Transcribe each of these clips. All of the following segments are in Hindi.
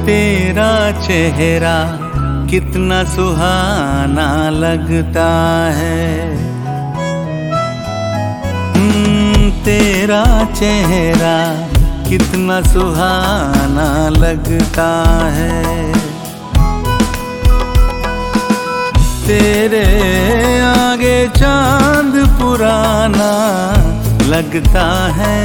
तेरा चेहरा कितना सुहाना लगता है। तेरा चेहरा कितना सुहाना लगता है। तेरे आगे चांद पुराना लगता है।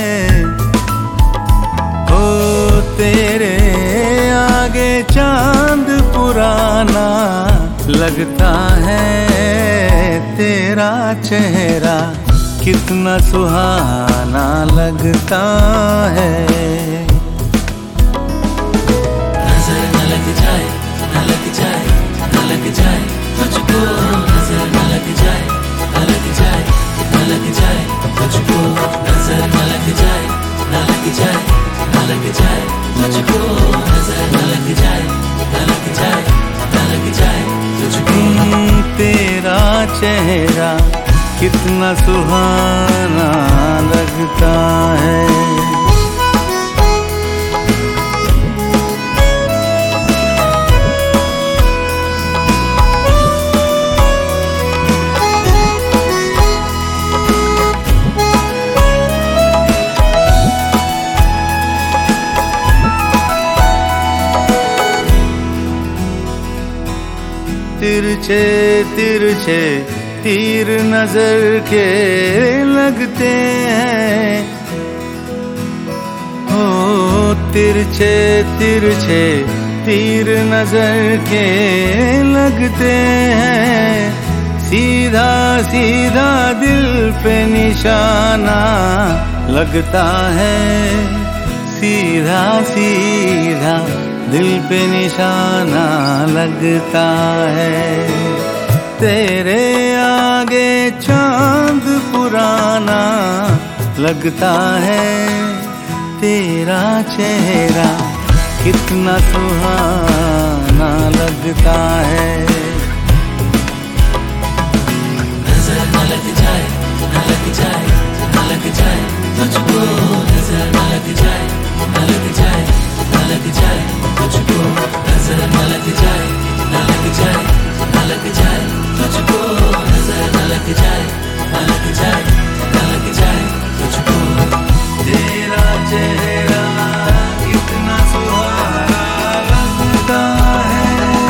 ओ तेरे आगे चांद पुराना लगता है। तेरा चेहरा कितना सुहाना लगता है। नजर न लग जाए, न लग जाए, न लग जाए तुझको। नजर न लग जाए, न लग जाए, न लग जाए तुझको। नजर न लग जाए, न लग जाए, न लग जाए तुझको। नजर न लग जाए, न लग जाए, न लग जाए तुझको। तेरा चेहरा कितना सुहाना लगता है। तिरछे तिरछे तीर नजर के लगते हैं। हो तिरछे तिरछे तीर नजर के लगते हैं। सीधा सीधा दिल पे निशाना लगता है। सीधा सीधा दिल पे निशाना लगता है। तेरे आगे चांद पुराना लगता है। तेरा चेहरा कितना सुहाना लगता है। नजर न लग जाए, न लग जाए, न लग जाए तुझको। नजर न लग जाए, न लग जाए, न लग जाए तुझको। नजर न लग जाए, न लग जाए, न लग जाए तुझको। नजर न लग जाए, न लग जाए, न लग जाए तुझको। तेरा चेहरा कितना सुहाना लगता है।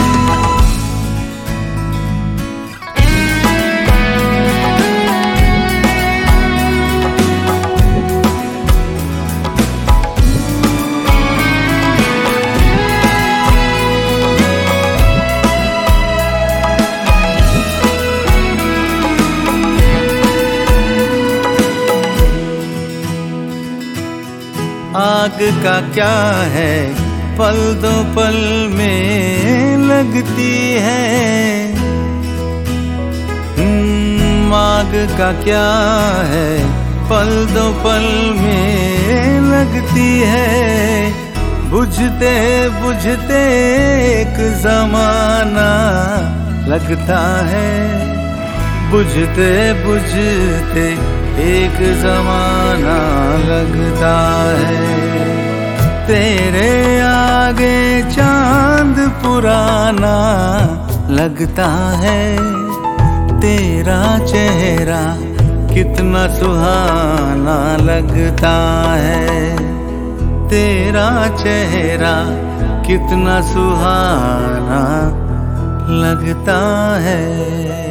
आग का क्या है पल दो पल में लगती है। आग का क्या है पल दो पल में लगती है। बुझते बुझते एक जमाना लगता है। बुझते बुझते एक जमाना लगता है। तेरे आगे चांद पुराना लगता है। तेरा चेहरा कितना सुहाना लगता है। तेरा चेहरा कितना सुहाना लगता है।